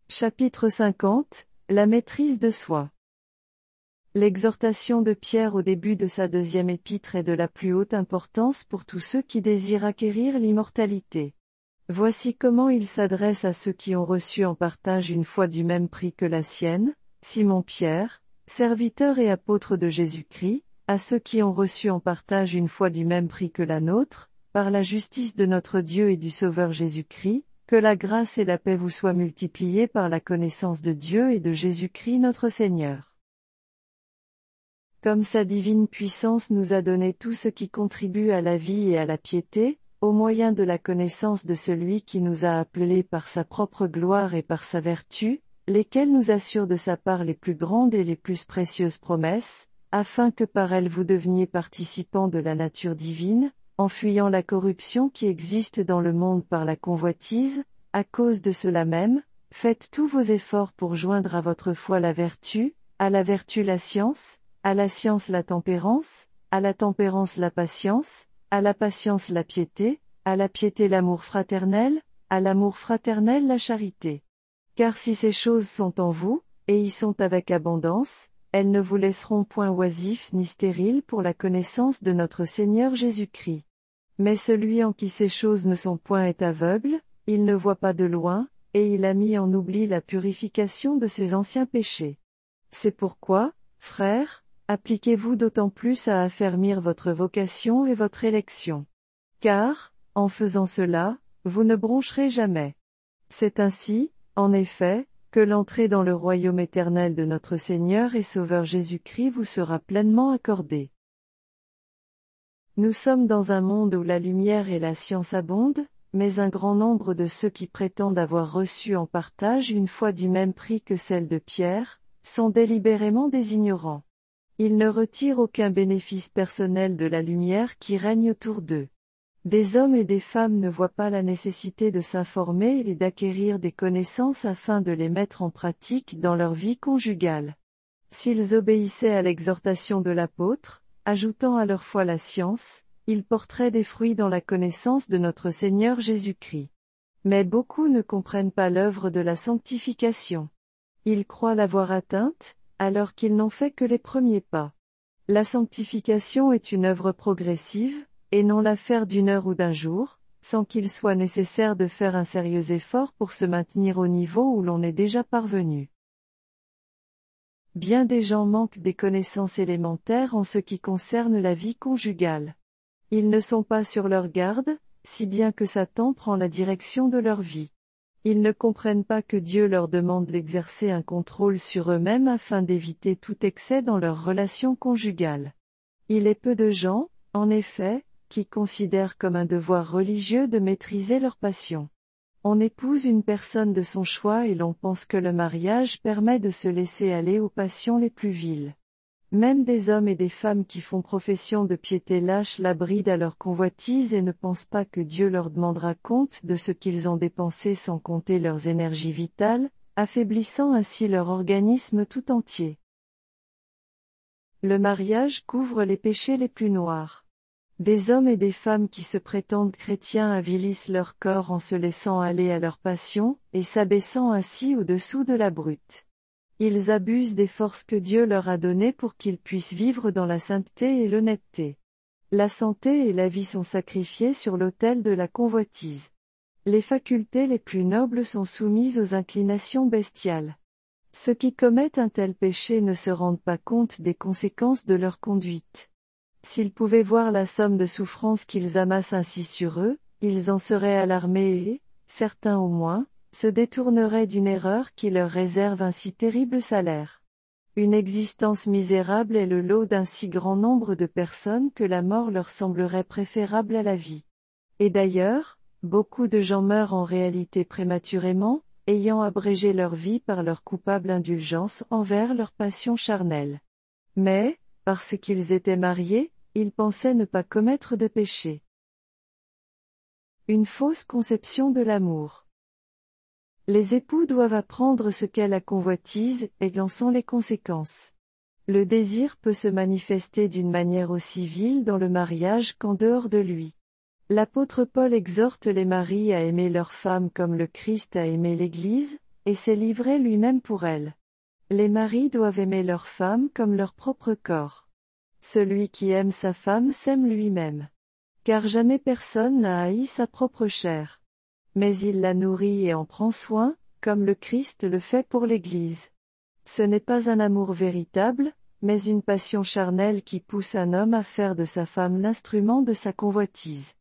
Chapitre 50, la maîtrise de soi. L'exhortation de Pierre au début de sa deuxième épître est de la plus haute importance pour tous ceux qui désirent acquérir l'immortalité. Voici comment il s'adresse à ceux qui ont reçu en partage une foi du même prix que la sienne, Simon-Pierre, serviteur et apôtre de Jésus-Christ, à ceux qui ont reçu en partage une foi du même prix que la nôtre, par la justice de notre Dieu et du Sauveur Jésus-Christ, que la grâce et la paix vous soient multipliées par la connaissance de Dieu et de Jésus-Christ notre Seigneur. Comme sa divine puissance nous a donné tout ce qui contribue à la vie et à la piété, au moyen de la connaissance de celui qui nous a appelés par sa propre gloire et par sa vertu, lesquels nous assurent de sa part les plus grandes et les plus précieuses promesses, afin que par elles vous deveniez participants de la nature divine, en fuyant la corruption qui existe dans le monde par la convoitise. À cause de cela même, faites tous vos efforts pour joindre à votre foi la vertu, à la vertu la science, à la science la tempérance, à la tempérance la patience, à la patience la piété, à la piété l'amour fraternel, à l'amour fraternel la charité. Car si ces choses sont en vous, et y sont avec abondance, elles ne vous laisseront point oisifs ni stériles pour la connaissance de notre Seigneur Jésus-Christ. Mais celui en qui ces choses ne sont point est aveugle, il ne voit pas de loin, et il a mis en oubli la purification de ses anciens péchés. C'est pourquoi, frères, appliquez-vous d'autant plus à affermir votre vocation et votre élection. Car, en faisant cela, vous ne broncherez jamais. C'est ainsi, en effet, que l'entrée dans le royaume éternel de notre Seigneur et Sauveur Jésus-Christ vous sera pleinement accordée. Nous sommes dans un monde où la lumière et la science abondent, mais un grand nombre de ceux qui prétendent avoir reçu en partage une foi du même prix que celle de Pierre, sont délibérément des ignorants. Ils ne retirent aucun bénéfice personnel de la lumière qui règne autour d'eux. Des hommes et des femmes ne voient pas la nécessité de s'informer et d'acquérir des connaissances afin de les mettre en pratique dans leur vie conjugale. S'ils obéissaient à l'exhortation de l'apôtre, ajoutant à leur foi la science, ils porteraient des fruits dans la connaissance de notre Seigneur Jésus-Christ. Mais beaucoup ne comprennent pas l'œuvre de la sanctification. Ils croient l'avoir atteinte, alors qu'ils n'ont fait que les premiers pas. La sanctification est une œuvre progressive, et non l'affaire d'une heure ou d'un jour, sans qu'il soit nécessaire de faire un sérieux effort pour se maintenir au niveau où l'on est déjà parvenu. Bien des gens manquent des connaissances élémentaires en ce qui concerne la vie conjugale. Ils ne sont pas sur leur garde, si bien que Satan prend la direction de leur vie. Ils ne comprennent pas que Dieu leur demande d'exercer un contrôle sur eux-mêmes afin d'éviter tout excès dans leurs relations conjugales. Il est peu de gens, en effet, qui considèrent comme un devoir religieux de maîtriser leur passion. On épouse une personne de son choix et l'on pense que le mariage permet de se laisser aller aux passions les plus viles. Même des hommes et des femmes qui font profession de piété lâchent la bride à leur convoitise et ne pensent pas que Dieu leur demandera compte de ce qu'ils ont dépensé sans compter leurs énergies vitales, affaiblissant ainsi leur organisme tout entier. Le mariage couvre les péchés les plus noirs. Des hommes et des femmes qui se prétendent chrétiens avilissent leur corps en se laissant aller à leurs passions, et s'abaissant ainsi au-dessous de la brute. Ils abusent des forces que Dieu leur a données pour qu'ils puissent vivre dans la sainteté et l'honnêteté. La santé et la vie sont sacrifiées sur l'autel de la convoitise. Les facultés les plus nobles sont soumises aux inclinations bestiales. Ceux qui commettent un tel péché ne se rendent pas compte des conséquences de leur conduite. S'ils pouvaient voir la somme de souffrances qu'ils amassent ainsi sur eux, ils en seraient alarmés et, certains au moins, se détourneraient d'une erreur qui leur réserve un si terrible salaire. Une existence misérable est le lot d'un si grand nombre de personnes que la mort leur semblerait préférable à la vie. Et d'ailleurs, beaucoup de gens meurent en réalité prématurément, ayant abrégé leur vie par leur coupable indulgence envers leur passion charnelle. Mais, parce qu'ils étaient mariés, ils pensaient ne pas commettre de péché. Une fausse conception de l'amour. Les époux doivent apprendre ce qu'est la convoitise, et en sont les conséquences. Le désir peut se manifester d'une manière aussi vile dans le mariage qu'en dehors de lui. L'apôtre Paul exhorte les maris à aimer leurs femmes comme le Christ a aimé l'Église, et s'est livré lui-même pour elle. Les maris doivent aimer leur femme comme leur propre corps. Celui qui aime sa femme s'aime lui-même. Car jamais personne n'a haï sa propre chair. Mais il la nourrit et en prend soin, comme le Christ le fait pour l'Église. Ce n'est pas un amour véritable, mais une passion charnelle qui pousse un homme à faire de sa femme l'instrument de sa convoitise.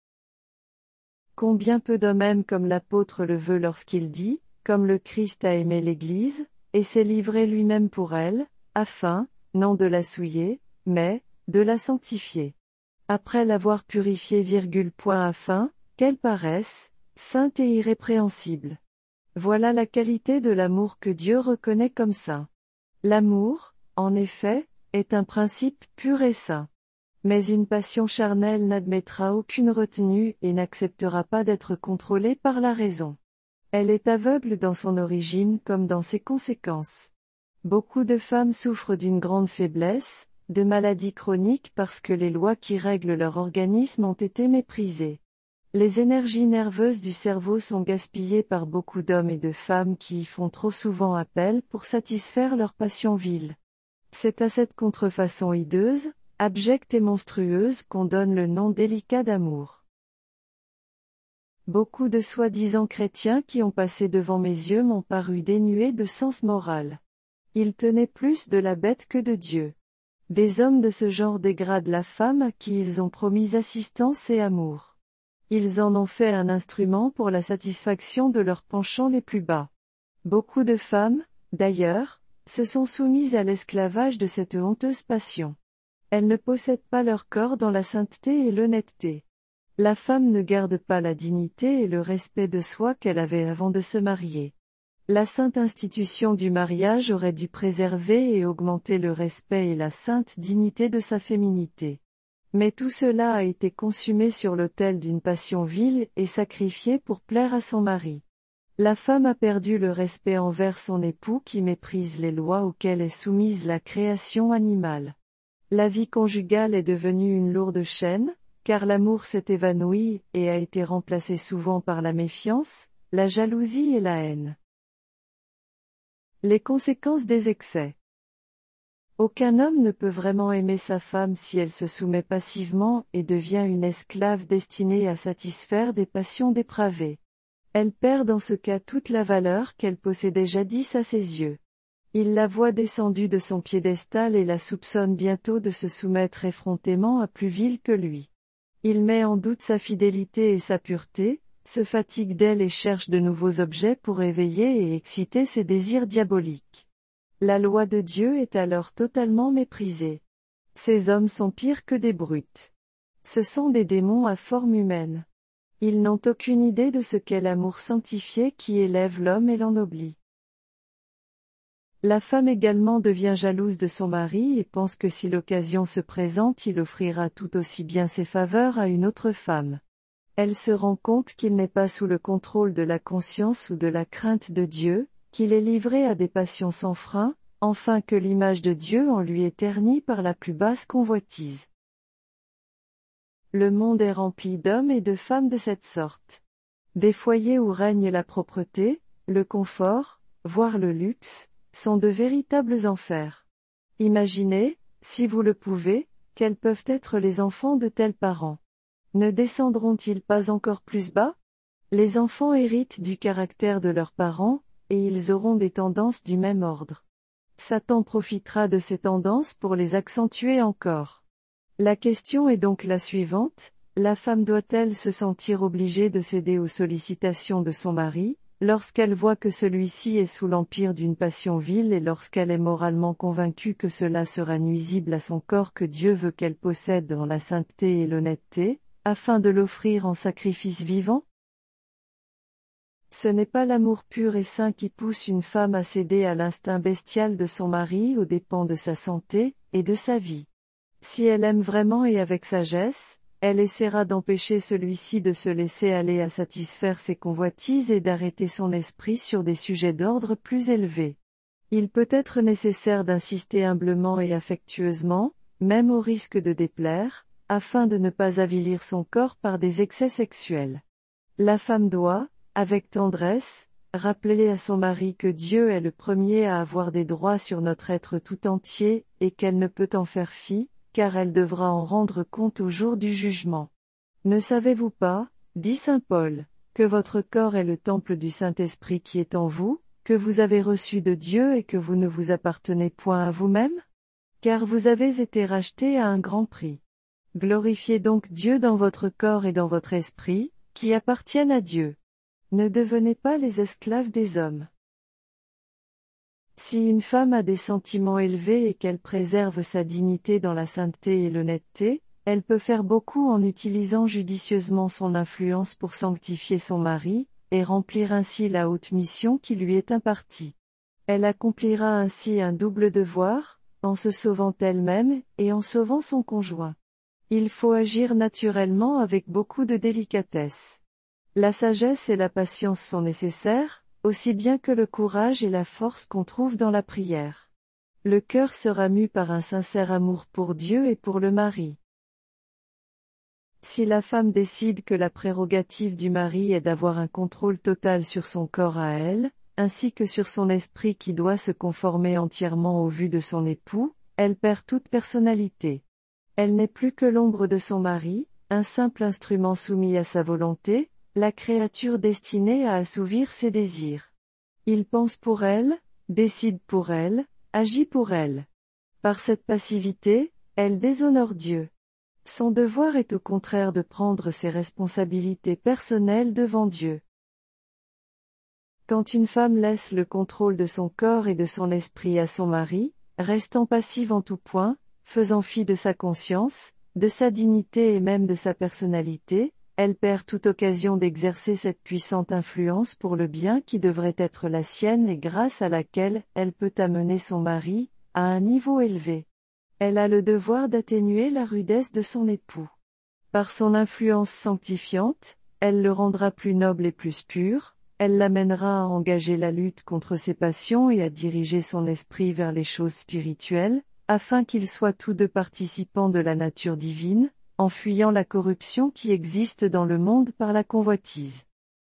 Combien peu d'hommes aiment comme l'apôtre le veut lorsqu'il dit, comme le Christ a aimé l'Église, et s'est livré lui-même pour elle, afin, non de la souiller, mais, de la sanctifier. Après l'avoir purifiée, afin, qu'elle paraisse, sainte et irrépréhensible. Voilà la qualité de l'amour que Dieu reconnaît comme saint. L'amour, en effet, est un principe pur et saint. Mais une passion charnelle n'admettra aucune retenue et n'acceptera pas d'être contrôlée par la raison. Elle est aveugle dans son origine comme dans ses conséquences. Beaucoup de femmes souffrent d'une grande faiblesse, de maladies chroniques parce que les lois qui règlent leur organisme ont été méprisées. Les énergies nerveuses du cerveau sont gaspillées par beaucoup d'hommes et de femmes qui y font trop souvent appel pour satisfaire leurs passions viles. C'est à cette contrefaçon hideuse, abjecte et monstrueuse qu'on donne le nom délicat d'amour. Beaucoup de soi-disant chrétiens qui ont passé devant mes yeux m'ont paru dénués de sens moral. Ils tenaient plus de la bête que de Dieu. Des hommes de ce genre dégradent la femme à qui ils ont promis assistance et amour. Ils en ont fait un instrument pour la satisfaction de leurs penchants les plus bas. Beaucoup de femmes, d'ailleurs, se sont soumises à l'esclavage de cette honteuse passion. Elles ne possèdent pas leur corps dans la sainteté et l'honnêteté. La femme ne garde pas la dignité et le respect de soi qu'elle avait avant de se marier. La sainte institution du mariage aurait dû préserver et augmenter le respect et la sainte dignité de sa féminité. Mais tout cela a été consumé sur l'autel d'une passion vile et sacrifié pour plaire à son mari. La femme a perdu le respect envers son époux qui méprise les lois auxquelles est soumise la création animale. La vie conjugale est devenue une lourde chaîne, car l'amour s'est évanoui et a été remplacé souvent par la méfiance, la jalousie et la haine. Les conséquences des excès. Aucun homme ne peut vraiment aimer sa femme si elle se soumet passivement et devient une esclave destinée à satisfaire des passions dépravées. Elle perd dans ce cas toute la valeur qu'elle possédait jadis à ses yeux. Il la voit descendue de son piédestal et la soupçonne bientôt de se soumettre effrontément à plus vil que lui. Il met en doute sa fidélité et sa pureté, se fatigue d'elle et cherche de nouveaux objets pour éveiller et exciter ses désirs diaboliques. La loi de Dieu est alors totalement méprisée. Ces hommes sont pires que des brutes. Ce sont des démons à forme humaine. Ils n'ont aucune idée de ce qu'est l'amour sanctifié qui élève l'homme et l'ennoblit. La femme également devient jalouse de son mari et pense que si l'occasion se présente, il offrira tout aussi bien ses faveurs à une autre femme. Elle se rend compte qu'il n'est pas sous le contrôle de la conscience ou de la crainte de Dieu, qu'il est livré à des passions sans frein, enfin que l'image de Dieu en lui est ternie par la plus basse convoitise. Le monde est rempli d'hommes et de femmes de cette sorte. Des foyers où règne la propreté, le confort, voire le luxe, sont de véritables enfers. Imaginez, si vous le pouvez, quels peuvent être les enfants de tels parents. Ne descendront-ils pas encore plus bas? Les enfants héritent du caractère de leurs parents, et ils auront des tendances du même ordre. Satan profitera de ces tendances pour les accentuer encore. La question est donc la suivante, la femme doit-elle se sentir obligée de céder aux sollicitations de son mari, lorsqu'elle voit que celui-ci est sous l'empire d'une passion vile et lorsqu'elle est moralement convaincue que cela sera nuisible à son corps que Dieu veut qu'elle possède dans la sainteté et l'honnêteté, afin de l'offrir en sacrifice vivant? Ce n'est pas l'amour pur et saint qui pousse une femme à céder à l'instinct bestial de son mari aux dépens de sa santé, et de sa vie. Si elle aime vraiment et avec sagesse, elle essaiera d'empêcher celui-ci de se laisser aller à satisfaire ses convoitises et d'arrêter son esprit sur des sujets d'ordre plus élevé. Il peut être nécessaire d'insister humblement et affectueusement, même au risque de déplaire, afin de ne pas avilir son corps par des excès sexuels. La femme doit, avec tendresse, Rappelez à son mari que Dieu est le premier à avoir des droits sur notre être tout entier, et qu'elle ne peut en faire fi, car elle devra en rendre compte au jour du jugement. Ne savez-vous pas, dit saint Paul, que votre corps est le temple du Saint-Esprit qui est en vous, que vous avez reçu de Dieu et que vous ne vous appartenez point à vous-même? Car vous avez été rachetés à un grand prix. Glorifiez donc Dieu dans votre corps et dans votre esprit, qui appartiennent à Dieu. Ne devenez pas les esclaves des hommes. Si une femme a des sentiments élevés et qu'elle préserve sa dignité dans la sainteté et l'honnêteté, elle peut faire beaucoup en utilisant judicieusement son influence pour sanctifier son mari, et remplir ainsi la haute mission qui lui est impartie. Elle accomplira ainsi un double devoir, en se sauvant elle-même, et en sauvant son conjoint. Il faut agir naturellement avec beaucoup de délicatesse. La sagesse et la patience sont nécessaires, aussi bien que le courage et la force qu'on trouve dans la prière. Le cœur sera mu par un sincère amour pour Dieu et pour le mari. Si la femme décide que la prérogative du mari est d'avoir un contrôle total sur son corps à elle, ainsi que sur son esprit qui doit se conformer entièrement aux vues de son époux, elle perd toute personnalité. Elle n'est plus que l'ombre de son mari, un simple instrument soumis à sa volonté, la créature destinée à assouvir ses désirs. Il pense pour elle, décide pour elle, agit pour elle. Par cette passivité, elle déshonore Dieu. Son devoir est au contraire de prendre ses responsabilités personnelles devant Dieu. Quand une femme laisse le contrôle de son corps et de son esprit à son mari, restant passive en tout point, faisant fi de sa conscience, de sa dignité et même de sa personnalité, elle perd toute occasion d'exercer cette puissante influence pour le bien qui devrait être la sienne et grâce à laquelle elle peut amener son mari à un niveau élevé. Elle a le devoir d'atténuer la rudesse de son époux. Par son influence sanctifiante, elle le rendra plus noble et plus pur, elle l'amènera à engager la lutte contre ses passions et à diriger son esprit vers les choses spirituelles, afin qu'ils soient tous deux participants de la nature divine, en fuyant la corruption qui existe dans le monde par la convoitise.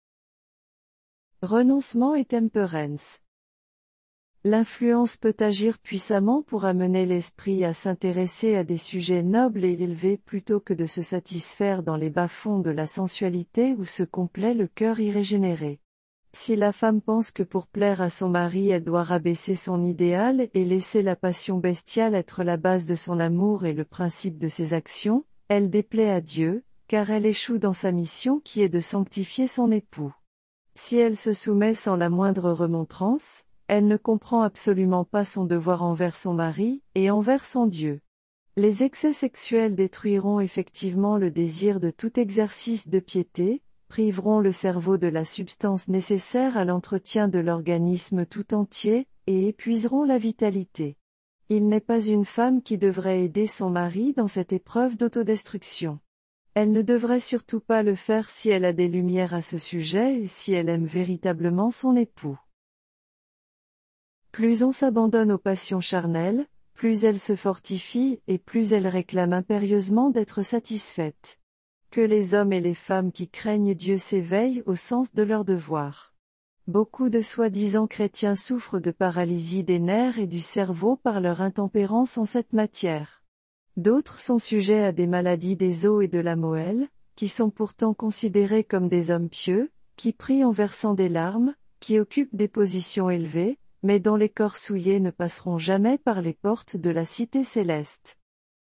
Renoncement et temperance. L'influence peut agir puissamment pour amener l'esprit à s'intéresser à des sujets nobles et élevés plutôt que de se satisfaire dans les bas-fonds de la sensualité où se complaît le cœur irrégénéré. Si la femme pense que pour plaire à son mari elle doit rabaisser son idéal et laisser la passion bestiale être la base de son amour et le principe de ses actions, elle déplaît à Dieu, car elle échoue dans sa mission qui est de sanctifier son époux. Si elle se soumet sans la moindre remontrance, elle ne comprend absolument pas son devoir envers son mari, et envers son Dieu. Les excès sexuels détruiront effectivement le désir de tout exercice de piété, priveront le cerveau de la substance nécessaire à l'entretien de l'organisme tout entier, et épuiseront la vitalité. Il n'est pas une femme qui devrait aider son mari dans cette épreuve d'autodestruction. Elle ne devrait surtout pas le faire si elle a des lumières à ce sujet et si elle aime véritablement son époux. Plus on s'abandonne aux passions charnelles, plus elle se fortifie et plus elle réclame impérieusement d'être satisfaite. Que les hommes et les femmes qui craignent Dieu s'éveillent au sens de leur devoir. Beaucoup de soi-disant chrétiens souffrent de paralysie des nerfs et du cerveau par leur intempérance en cette matière. D'autres sont sujets à des maladies des os et de la moelle, qui sont pourtant considérés comme des hommes pieux, qui prient en versant des larmes, qui occupent des positions élevées, mais dont les corps souillés ne passeront jamais par les portes de la cité céleste.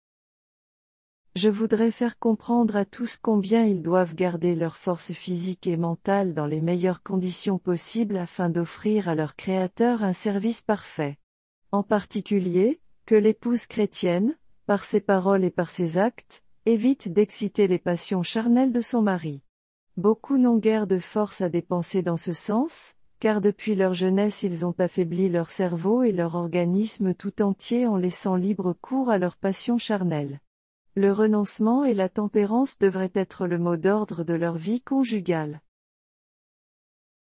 Je voudrais faire comprendre à tous combien ils doivent garder leur force physique et mentale dans les meilleures conditions possibles afin d'offrir à leur Créateur un service parfait. En particulier, que l'épouse chrétienne, par ses paroles et par ses actes, évite d'exciter les passions charnelles de son mari. Beaucoup n'ont guère de force à dépenser dans ce sens, car depuis leur jeunesse ils ont affaibli leur cerveau et leur organisme tout entier en laissant libre cours à leurs passions charnelles. Le renoncement et la tempérance devraient être le mot d'ordre de leur vie conjugale.